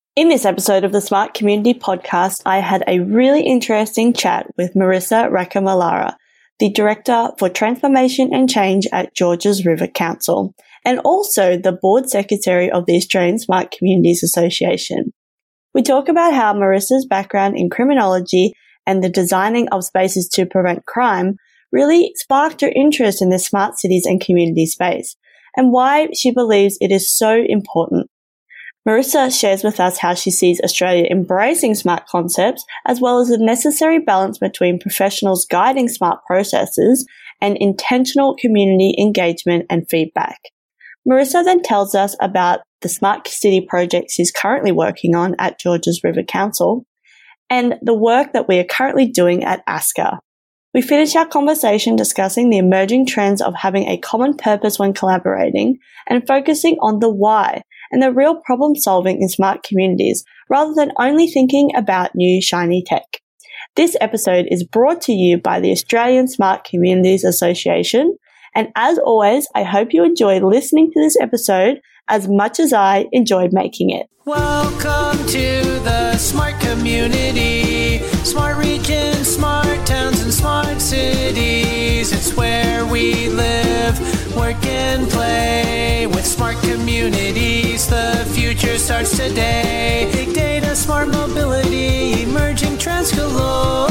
In this episode of the Smart Community Podcast, I had a really interesting chat with Marissa Racamalara, the Director for Transformation and Change at Georges River Council, and also the Board Secretary of the Australian Smart Communities Association. We talk about how Marissa's background in criminology and the designing of spaces to prevent crime really sparked her interest in the smart cities and community space, and why she believes it is so important. Marissa shares with us how she sees Australia embracing smart concepts, as well as the necessary balance between professionals guiding smart processes and intentional community engagement and feedback. Marissa then tells us about the Smart City project she's currently working on at Georges River Council and the work that we are currently doing at ASCA. We finish our conversation discussing the emerging trends of having a common purpose when collaborating and focusing on the why and the real problem solving in smart communities rather than only thinking about new shiny tech. This episode is brought to you by the Australian Smart Communities Association. And as always, I hope you enjoyed listening to this episode as much as I enjoyed making it. Welcome to the Smart Community, Smart Regions, Smart Towns, and Smart Cities. It's where we live, work, and play. With smart communities, the future starts today. Big data, smart mobility, emerging trends galore.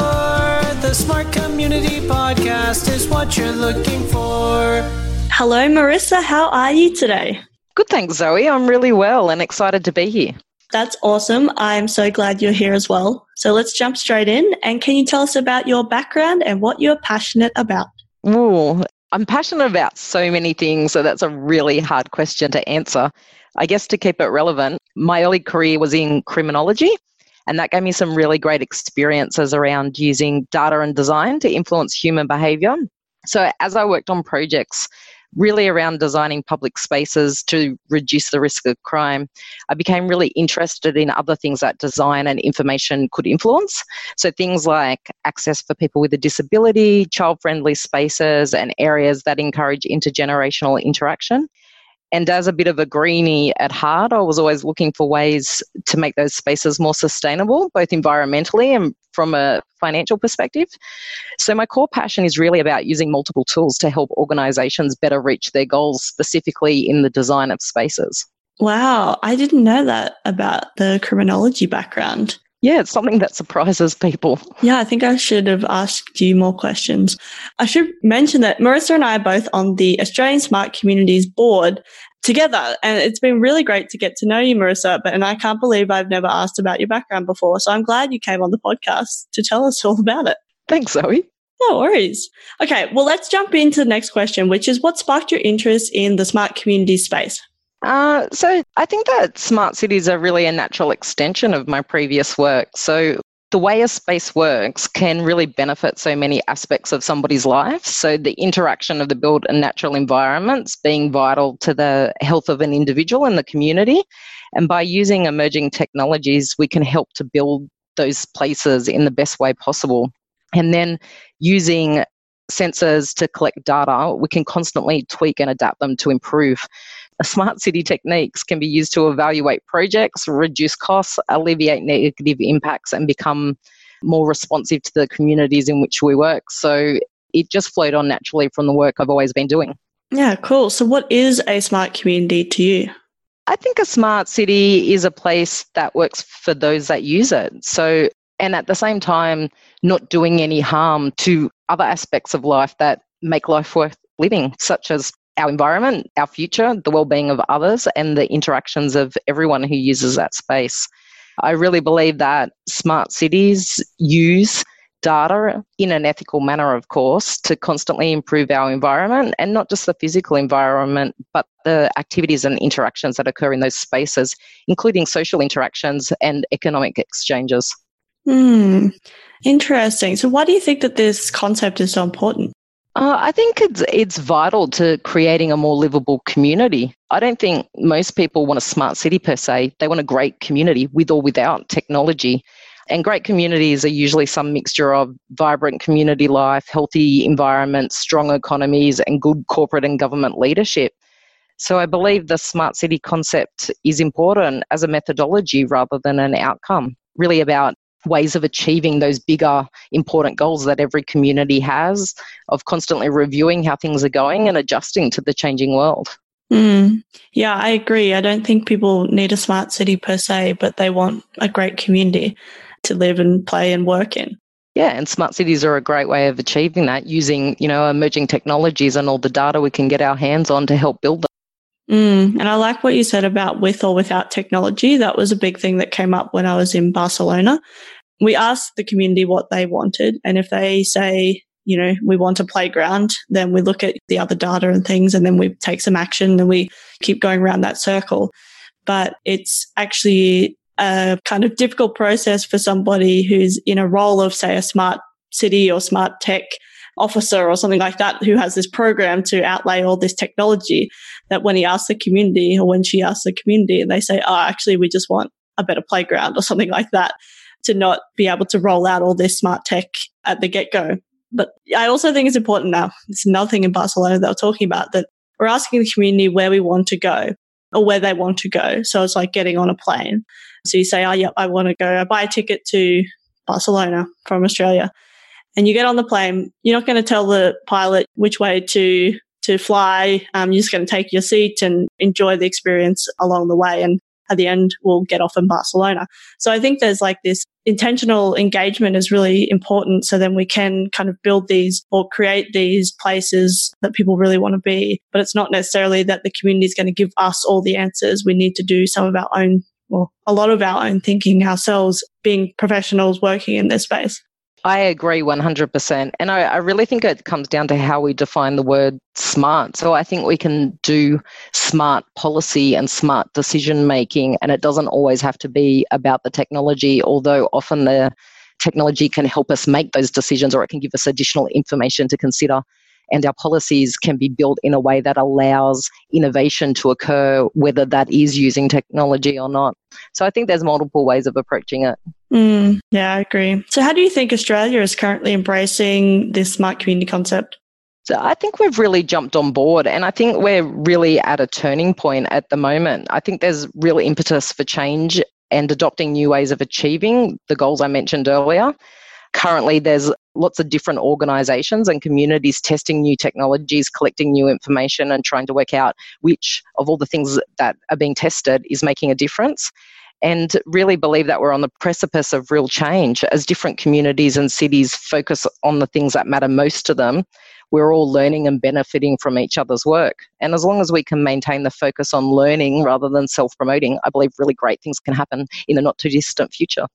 The Smart Community Podcast is what you're looking for. Hello, Marissa. How are you today? Good, thanks, Zoe. I'm really well and excited to be here. That's awesome. I'm so glad you're here as well. So let's jump straight in. And can you tell us about your background and what you're passionate about? Ooh, I'm passionate about so many things, so that's a really hard question to answer. I guess to keep it relevant, my early career was in criminology, and that gave me some really great experiences around using data and design to influence human behaviour. So as I worked on projects really around designing public spaces to reduce the risk of crime, I became really interested in other things that design and information could influence. So things like access for people with a disability, child-friendly spaces, and areas that encourage intergenerational interaction. And as a bit of a greenie at heart, I was always looking for ways to make those spaces more sustainable, both environmentally and from a financial perspective. So my core passion is really about using multiple tools to help organisations better reach their goals, specifically in the design of spaces. Wow, I didn't know that about the criminology background. Yeah, it's something that surprises people. Yeah, I think I should have asked you more questions. I should mention that Marissa and I are both on the Australian Smart Communities Board together, and it's been really great to get to know you, Marissa, and I can't believe I've never asked about your background before, so I'm glad you came on the podcast to tell us all about it. Thanks, Zoe. No worries. Okay, well, let's jump into the next question, which is what sparked your interest in the smart community space? So I think that smart cities are really a natural extension of my previous work. So the way a space works can really benefit so many aspects of somebody's life. So the interaction of the built and natural environments being vital to the health of an individual and the community. And by using emerging technologies, we can help to build those places in the best way possible. And then using sensors to collect data, we can constantly tweak and adapt them to improve. Smart city techniques can be used to evaluate projects, reduce costs, alleviate negative impacts, and become more responsive to the communities in which we work. So it just flowed on naturally from the work I've always been doing. Yeah, cool. So what is a smart community to you? I think a smart city is a place that works for those that use it. So, and at the same time, not doing any harm to other aspects of life that make life worth living, such as our environment, our future, the well-being of others, and the interactions of everyone who uses that space. I really believe that smart cities use data in an ethical manner, of course, to constantly improve our environment, and not just the physical environment, but the activities and interactions that occur in those spaces, including social interactions and economic exchanges. Interesting. So why do you think that this concept is so important? I think it's vital to creating a more livable community. I don't think most people want a smart city per se. They want a great community with or without technology. And great communities are usually some mixture of vibrant community life, healthy environments, strong economies, and good corporate and government leadership. So I believe the smart city concept is important as a methodology rather than an outcome, really about ways of achieving those bigger, important goals that every community has, of constantly reviewing how things are going and adjusting to the changing world. Yeah, I agree. I don't think people need a smart city per se, but they want a great community to live and play and work in. Yeah, and smart cities are a great way of achieving that using, emerging technologies and all the data we can get our hands on to help build them. And I like what you said about with or without technology. That was a big thing that came up when I was in Barcelona. We asked the community what they wanted. And if they say, we want a playground, then we look at the other data and things, and then we take some action and we keep going around that circle. But it's actually a kind of difficult process for somebody who's in a role of, say, a smart city or smart tech officer or something like that, who has this program to outlay all this technology, that when he asks the community or when she asks the community and they say, actually, we just want a better playground or something like that, to not be able to roll out all this smart tech at the get-go. But I also think it's important now. It's another thing in Barcelona they were talking about, that we're asking the community where we want to go or where they want to go. So it's like getting on a plane. So you say, I want to go. I buy a ticket to Barcelona from Australia. And you get on the plane. You're not going to tell the pilot which way to fly. You're just going to take your seat and enjoy the experience along the way. And at the end, we'll get off in Barcelona. So I think there's like this intentional engagement is really important. So then we can kind of build these or create these places that people really want to be. But it's not necessarily that the community is going to give us all the answers. We need to do some of our own, or a lot of our own thinking ourselves, being professionals working in this space. I agree 100%. And I really think it comes down to how we define the word smart. So I think we can do smart policy and smart decision making, and it doesn't always have to be about the technology, although often the technology can help us make those decisions, or it can give us additional information to consider. And our policies can be built in a way that allows innovation to occur, whether that is using technology or not. So I think there's multiple ways of approaching it. Yeah, I agree. So how do you think Australia is currently embracing this smart community concept? So I think we've really jumped on board, and I think we're really at a turning point at the moment. I think there's real impetus for change and adopting new ways of achieving the goals I mentioned earlier. Currently, there's lots of different organisations and communities testing new technologies, collecting new information and trying to work out which of all the things that are being tested is making a difference. And really believe that we're on the precipice of real change as different communities and cities focus on the things that matter most to them. We're all learning and benefiting from each other's work. And as long as we can maintain the focus on learning rather than self-promoting, I believe really great things can happen in the not too distant future.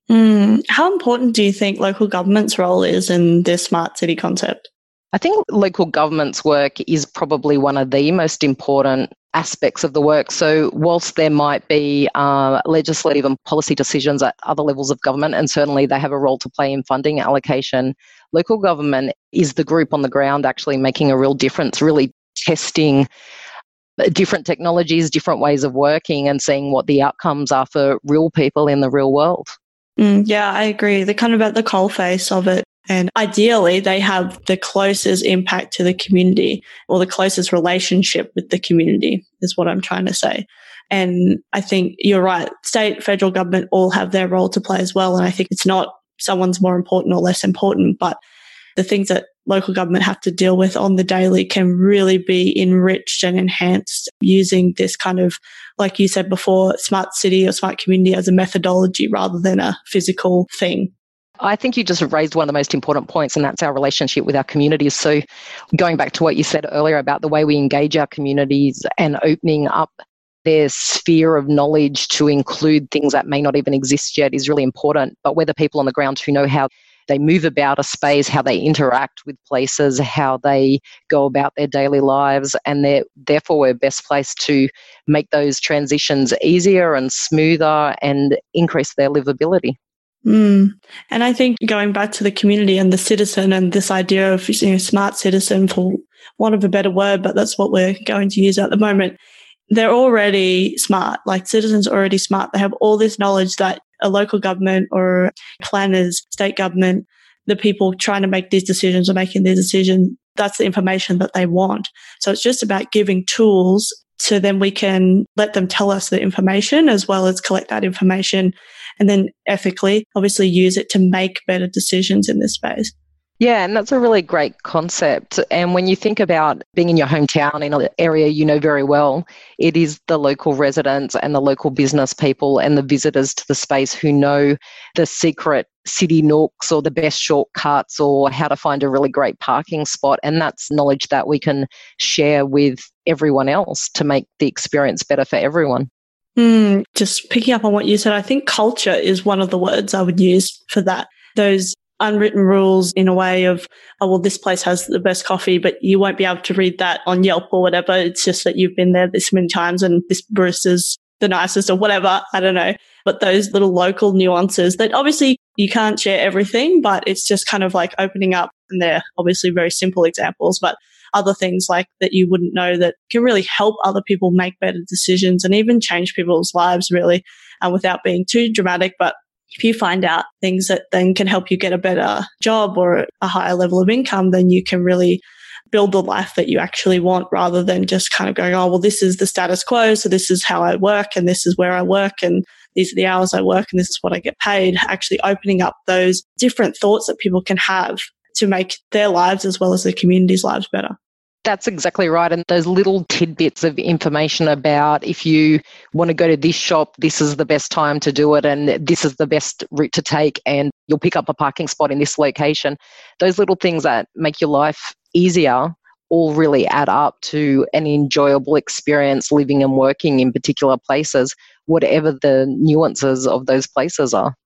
How important do you think local government's role is in this smart city concept? I think local government's work is probably one of the most important aspects of the work. So whilst there might be legislative and policy decisions at other levels of government, and certainly they have a role to play in funding allocation, local government is the group on the ground actually making a real difference, really testing different technologies, different ways of working, and seeing what the outcomes are for real people in the real world. Yeah, I agree. They're kind of at the coalface of it. And ideally, they have the closest impact to the community, or the closest relationship with the community, is what I'm trying to say. And I think you're right. State, federal government all have their role to play as well. And I think it's not someone's more important or less important, but the things that local government have to deal with on the daily can really be enriched and enhanced using this kind of, like you said before, smart city or smart community as a methodology rather than a physical thing. I think you just raised one of the most important points, and that's our relationship with our communities. So going back to what you said earlier about the way we engage our communities and opening up their sphere of knowledge to include things that may not even exist yet is really important. But we're the people on the ground who know how they move about a space, how they interact with places, how they go about their daily lives, and therefore we're best placed to make those transitions easier and smoother and increase their livability. And I think going back to the community and the citizen and this idea of smart citizen, for want of a better word, but that's what we're going to use at the moment, they're already smart, like citizens are already smart. They have all this knowledge that a local government or planners, state government, the people trying to make these decisions or making their decision, that's the information that they want. So it's just about giving tools So then we can let them tell us the information as well as collect that information and then ethically, obviously use it to make better decisions in this space. Yeah, and that's a really great concept. And when you think about being in your hometown in an area you know very well, it is the local residents and the local business people and the visitors to the space who know the secret city nooks or the best shortcuts or how to find a really great parking spot. And that's knowledge that we can share with everyone else to make the experience better for everyone. Just picking up on what you said, I think culture is one of the words I would use for that. Those unwritten rules in a way of, oh, well, this place has the best coffee, but you won't be able to read that on Yelp or whatever. It's just that you've been there this many times and this barista's the nicest or whatever. I don't know. But those little local nuances that obviously you can't share everything, but it's just kind of like opening up. And they're obviously very simple examples, but other things like that you wouldn't know that can really help other people make better decisions and even change people's lives really, without being too dramatic. But if you find out things that then can help you get a better job or a higher level of income, then you can really build the life that you actually want rather than just kind of going, oh, well, this is the status quo. So this is how I work and this is where I work and these are the hours I work and this is what I get paid. Actually opening up those different thoughts that people can have to make their lives as well as the community's lives better. That's exactly right. And those little tidbits of information about if you want to go to this shop, this is the best time to do it and this is the best route to take and you'll pick up a parking spot in this location. Those little things that make your life easier all really add up to an enjoyable experience living and working in particular places, whatever the nuances of those places are.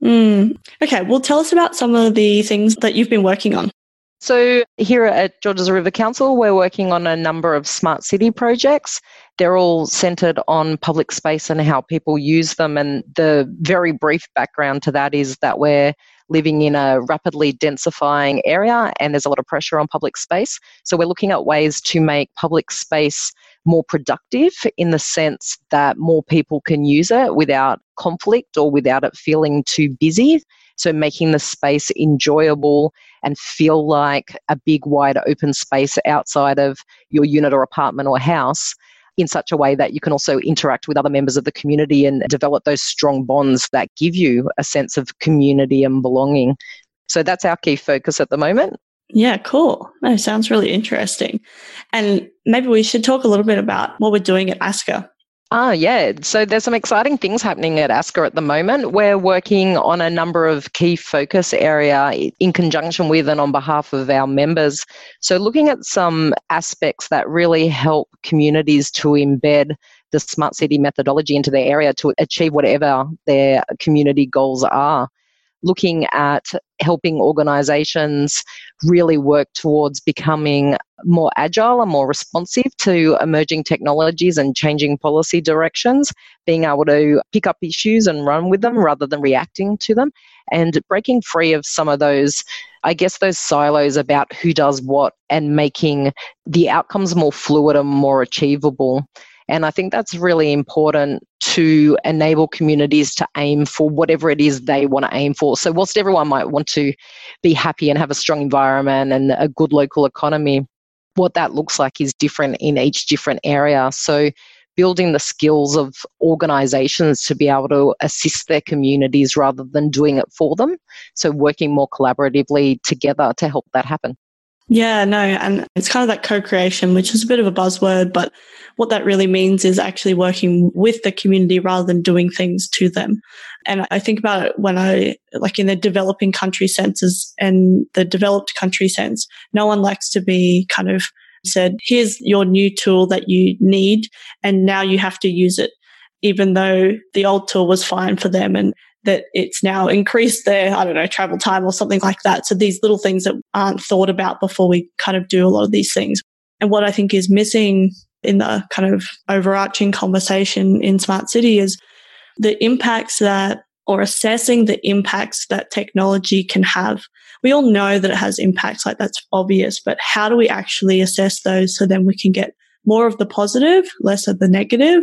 Okay, well, tell us about some of the things that you've been working on. So here at Georges River Council, we're working on a number of smart city projects. They're all centred on public space and how people use them. And the very brief background to that is that we're living in a rapidly densifying area and there's a lot of pressure on public space. So we're looking at ways to make public space more productive in the sense that more people can use it without conflict or without it feeling too busy. So making the space enjoyable and feel like a big, wide open space outside of your unit or apartment or house in such a way that you can also interact with other members of the community and develop those strong bonds that give you a sense of community and belonging. So that's our key focus at the moment. Yeah, cool. That sounds really interesting. And maybe we should talk a little bit about what we're doing at ASCA. Yeah. So there's some exciting things happening at ASCA at the moment. We're working on a number of key focus area in conjunction with and on behalf of our members. So looking at some aspects that really help communities to embed the smart city methodology into their area to achieve whatever their community goals are. Looking at helping organisations really work towards becoming more agile and more responsive to emerging technologies and changing policy directions, being able to pick up issues and run with them rather than reacting to them, and breaking free of some of those, I guess, those silos about who does what and making the outcomes more fluid and more achievable. And I think that's really important to enable communities to aim for whatever it is they want to aim for. So whilst everyone might want to be happy and have a strong environment and a good local economy, what that looks like is different in each different area. So building the skills of organisations to be able to assist their communities rather than doing it for them. So working more collaboratively together to help that happen. Yeah, no, and it's kind of that co-creation, which is a bit of a buzzword, but what that really means is actually working with the community rather than doing things to them. And I think about it when like in the developing country senses and the developed country sense, no one likes to be kind of said, here's your new tool that you need, and now you have to use it, even though the old tool was fine for them and that it's now increased their, travel time or something like that. So these little things that aren't thought about before we kind of do a lot of these things. And what I think is missing in the kind of overarching conversation in Smart City is the impacts or assessing the impacts that technology can have. We all know that it has impacts, like that's obvious, but how do we actually assess those so then we can get more of the positive, less of the negative,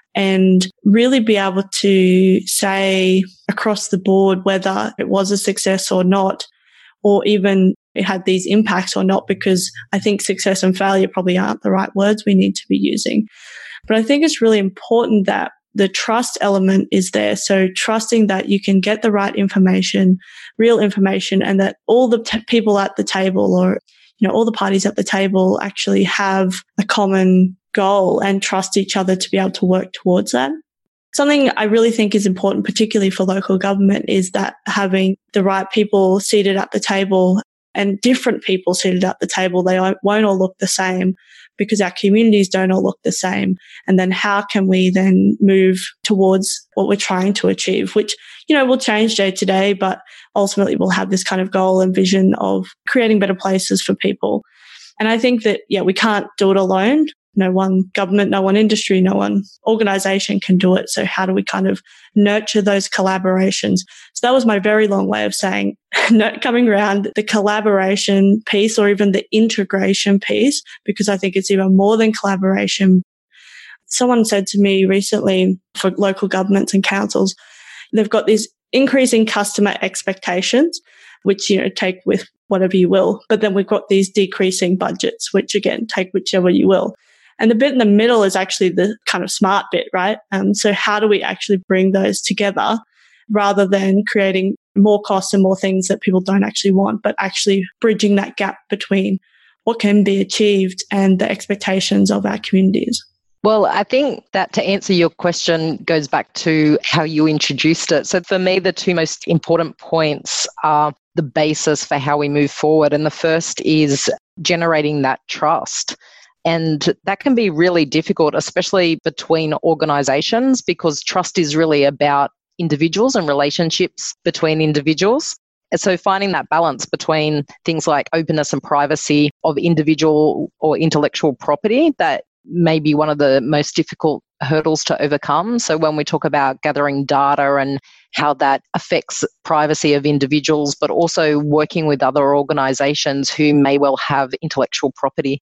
and really be able to say across the board whether it was a success or not, or even it had these impacts or not, because I think success and failure probably aren't the right words we need to be using. But I think it's really important that the trust element is there. So trusting that you can get the right information, real information, and that all the people at the table, or, all the parties at the table actually have a common goal and trust each other to be able to work towards that. Something I really think is important, particularly for local government, is that having the right people seated at the table and different people seated at the table, they won't all look the same because our communities don't all look the same. And then how can we then move towards what we're trying to achieve, which, will change day to day, but ultimately we'll have this kind of goal and vision of creating better places for people. And I think that, we can't do it alone. No one government, no one industry, no one organization can do it. So how do we kind of nurture those collaborations? So that was my very long way of saying, coming around the collaboration piece, or even the integration piece, because I think it's even more than collaboration. Someone said to me recently, for local governments and councils, they've got these increasing customer expectations, which, take with whatever you will. But then we've got these decreasing budgets, which again, take whichever you will. And the bit in the middle is actually the kind of smart bit, right? So how do we actually bring those together rather than creating more costs and more things that people don't actually want, but actually bridging that gap between what can be achieved and the expectations of our communities? Well, I think that to answer your question goes back to how you introduced it. So for me, the two most important points are the basis for how we move forward. And the first is generating that trust. And that can be really difficult, especially between organizations, because trust is really about individuals and relationships between individuals. And so finding that balance between things like openness and privacy of individual or intellectual property, that may be one of the most difficult hurdles to overcome. So when we talk about gathering data and how that affects privacy of individuals, but also working with other organizations who may well have intellectual property.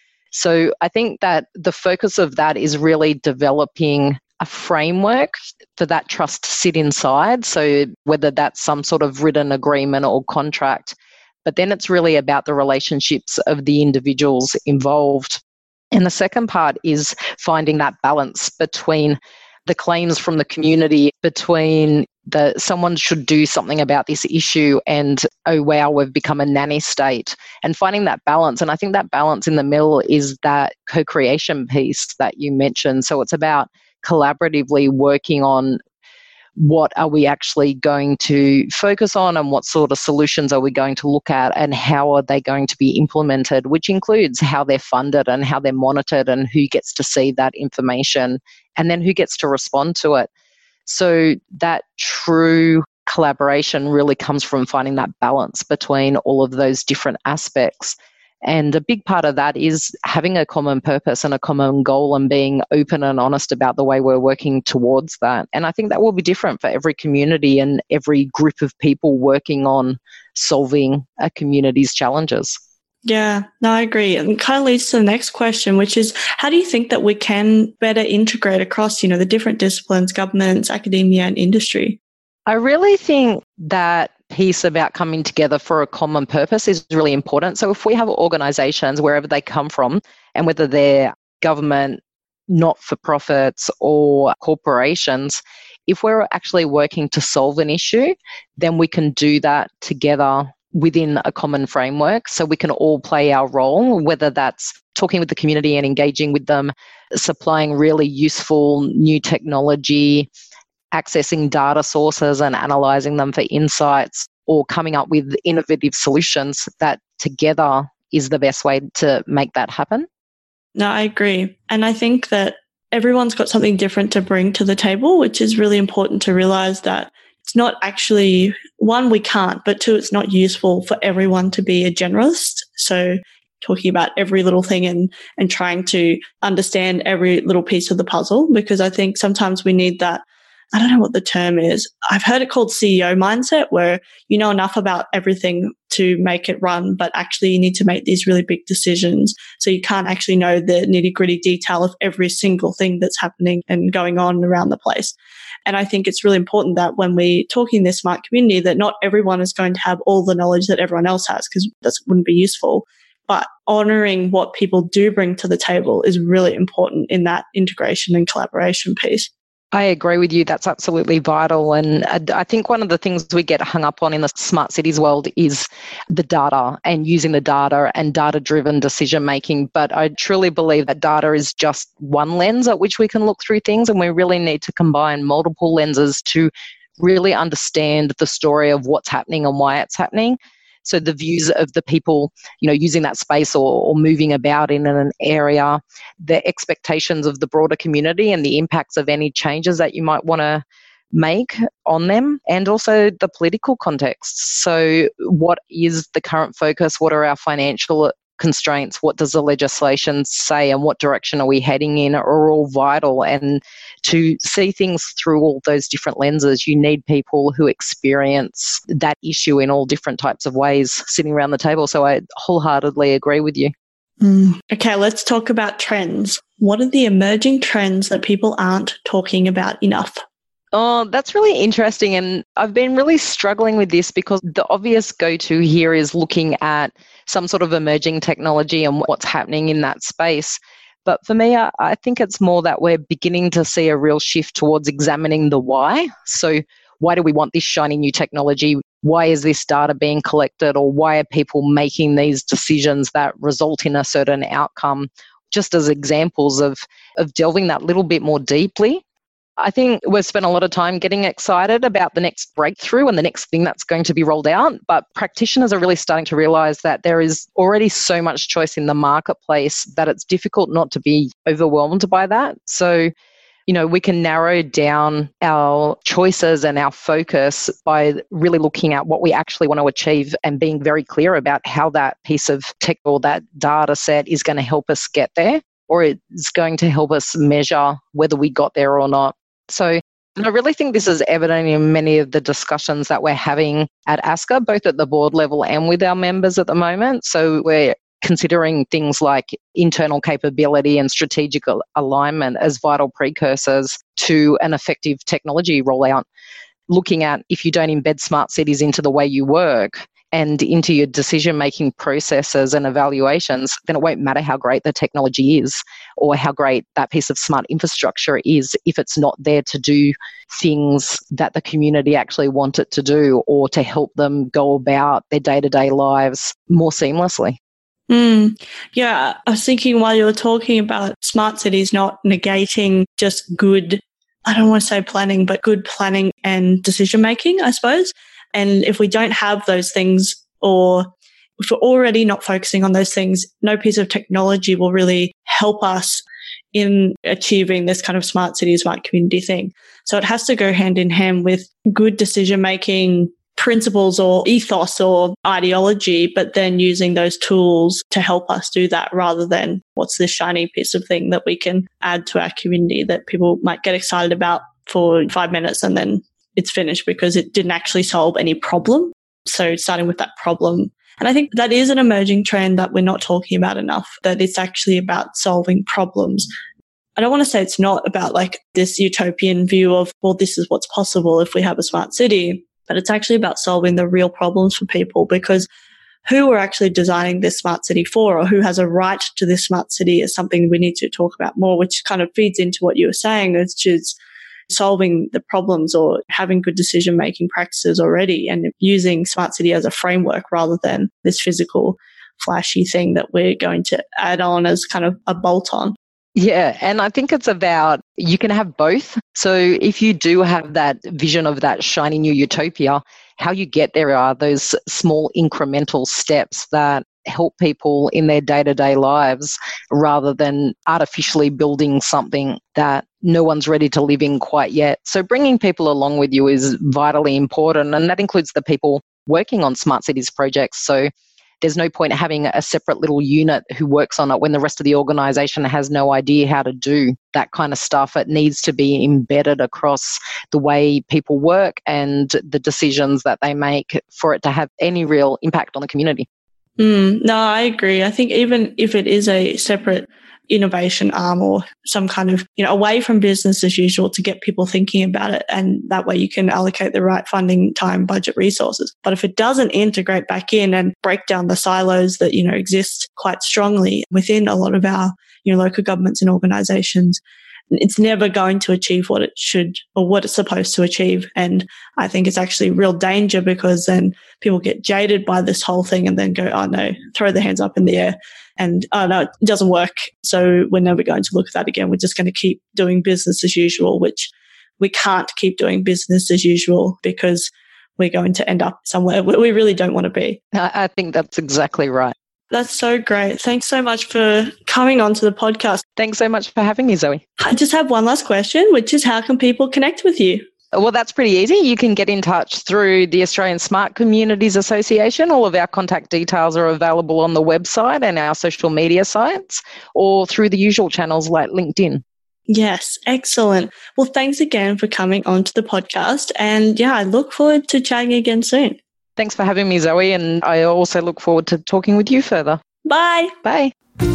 So I think that the focus of that is really developing a framework for that trust to sit inside. So whether that's some sort of written agreement or contract, but then it's really about the relationships of the individuals involved. And the second part is finding that balance between the claims from the community, between someone should do something about this issue and, oh wow, we've become a nanny state, and finding that balance. And I think that balance in the middle is that co-creation piece that you mentioned. So it's about collaboratively working on what are we actually going to focus on and what sort of solutions are we going to look at and how are they going to be implemented, which includes how they're funded and how they're monitored and who gets to see that information and then who gets to respond to it. So that true collaboration really comes from finding that balance between all of those different aspects. And a big part of that is having a common purpose and a common goal and being open and honest about the way we're working towards that. And I think that will be different for every community and every group of people working on solving a community's challenges. Yeah, no, I agree. And it kind of leads to the next question, which is, how do you think that we can better integrate across, the different disciplines, governments, academia, and industry? I really think that piece about coming together for a common purpose is really important. So if we have organizations, wherever they come from, and whether they're government, not-for-profits, or corporations, if we're actually working to solve an issue, then we can do that together within a common framework. So we can all play our role, whether that's talking with the community and engaging with them, supplying really useful new technology, accessing data sources and analysing them for insights, or coming up with innovative solutions. That together is the best way to make that happen. No, I agree. And I think that everyone's got something different to bring to the table, which is really important to realise that it's not actually, one, we can't, but two, it's not useful for everyone to be a generalist. So talking about every little thing and trying to understand every little piece of the puzzle, because I think sometimes we need that, I don't know what the term is. I've heard it called CEO mindset, where you know enough about everything to make it run, but actually you need to make these really big decisions. So you can't actually know the nitty-gritty detail of every single thing that's happening and going on around the place. And I think it's really important that when we're talking this smart community, that not everyone is going to have all the knowledge that everyone else has, because that wouldn't be useful. but honouring what people do bring to the table is really important in that integration and collaboration piece. I agree with you. That's absolutely vital. And I think one of the things we get hung up on in the smart cities world is the data and using the data and data-driven decision making. But I truly believe that data is just one lens at which we can look through things, and we really need to combine multiple lenses to really understand the story of what's happening and why it's happening. So the views of the people, using that space or moving about in an area, the expectations of the broader community and the impacts of any changes that you might want to make on them, and also the political context. So what is the current focus? What are our financial constraints? What does the legislation say, and what direction are we heading in are all vital. And to see things through all those different lenses, you need people who experience that issue in all different types of ways sitting around the table. So I wholeheartedly agree with you. Okay, let's talk about trends. What are the emerging trends that people aren't talking about enough? Oh, that's really interesting. And I've been really struggling with this because the obvious go-to here is looking at some sort of emerging technology and what's happening in that space. But for me, I think it's more that we're beginning to see a real shift towards examining the why. So why do we want this shiny new technology? Why is this data being collected? Or why are people making these decisions that result in a certain outcome? Just as examples of delving that little bit more deeply. I think we've spent a lot of time getting excited about the next breakthrough and the next thing that's going to be rolled out, but practitioners are really starting to realise that there is already so much choice in the marketplace that it's difficult not to be overwhelmed by that. So, we can narrow down our choices and our focus by really looking at what we actually want to achieve and being very clear about how that piece of tech or that data set is going to help us get there, or it's going to help us measure whether we got there or not. So I really think this is evident in many of the discussions that we're having at ASCA, both at the board level and with our members at the moment. So we're considering things like internal capability and strategic alignment as vital precursors to an effective technology rollout. Looking at if you don't embed smart cities into the way you work and into your decision-making processes and evaluations, then it won't matter how great the technology is or how great that piece of smart infrastructure is if it's not there to do things that the community actually want it to do or to help them go about their day-to-day lives more seamlessly. Yeah, I was thinking while you were talking about smart cities not negating just good, I don't want to say planning, but good planning and decision-making, I suppose. And if we don't have those things, or if we're already not focusing on those things, no piece of technology will really help us in achieving this kind of smart city, smart community thing. So it has to go hand in hand with good decision-making principles or ethos or ideology, but then using those tools to help us do that rather than what's this shiny piece of thing that we can add to our community that people might get excited about for 5 minutes and then it's finished because it didn't actually solve any problem. So starting with that problem. And I think that is an emerging trend that we're not talking about enough, that it's actually about solving problems. I don't want to say it's not about like this utopian view of, well, this is what's possible if we have a smart city, but it's actually about solving the real problems for people, because who we're actually designing this smart city for, or who has a right to this smart city, is something we need to talk about more, which kind of feeds into what you were saying, which is solving the problems or having good decision-making practices already and using smart city as a framework rather than this physical flashy thing that we're going to add on as kind of a bolt-on. Yeah, and I think it's about, you can have both. So if you do have that vision of that shiny new utopia, how you get there are those small incremental steps that help people in their day-to-day lives rather than artificially building something that no one's ready to live in quite yet. So bringing people along with you is vitally important, and that includes the people working on smart cities projects. So there's no point having a separate little unit who works on it when the rest of the organisation has no idea how to do that kind of stuff. It needs to be embedded across the way people work and the decisions that they make for it to have any real impact on the community. No, I agree. I think even if it is a separate innovation arm or some kind of, away from business as usual to get people thinking about it. And that way you can allocate the right funding, time, budget, resources. But if it doesn't integrate back in and break down the silos that, exist quite strongly within a lot of our, local governments and organizations, it's never going to achieve what it should or what it's supposed to achieve. And I think it's actually real danger because then people get jaded by this whole thing and then go, oh no, throw their hands up in the air and, oh no, it doesn't work. So we're never going to look at that again. We're just going to keep doing business as usual, which we can't keep doing business as usual because we're going to end up somewhere where we really don't want to be. I think that's exactly right. That's so great. Thanks so much for coming onto the podcast. Thanks so much for having me, Zoe. I just have one last question, which is how can people connect with you? Well, that's pretty easy. You can get in touch through the Australian Smart Communities Association. All of our contact details are available on the website and our social media sites, or through the usual channels like LinkedIn. Yes, excellent. Well, thanks again for coming onto the podcast. And yeah, I look forward to chatting again soon. Thanks for having me, Zoe. And I also look forward to talking with you further. Bye. Bye.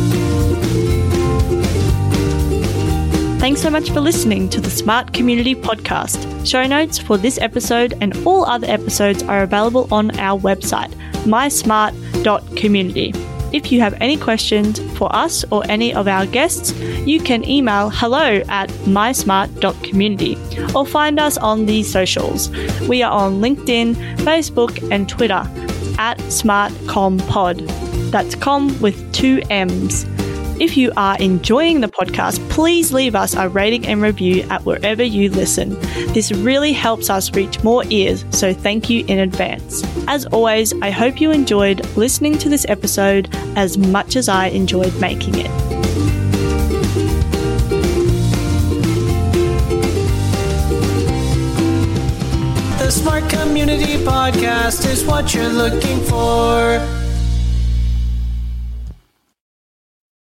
Thanks so much for listening to the Smart Community Podcast. Show notes for this episode and all other episodes are available on our website, mysmart.community. If you have any questions for us or any of our guests, you can email hello@mysmart.community or find us on the socials. We are on LinkedIn, Facebook and Twitter @SmartComPod. That's com with 2 M's. If you are enjoying the podcast, please leave us a rating and review at wherever you listen. This really helps us reach more ears, so thank you in advance. As always, I hope you enjoyed listening to this episode as much as I enjoyed making it. The Smart Community Podcast is what you're looking for.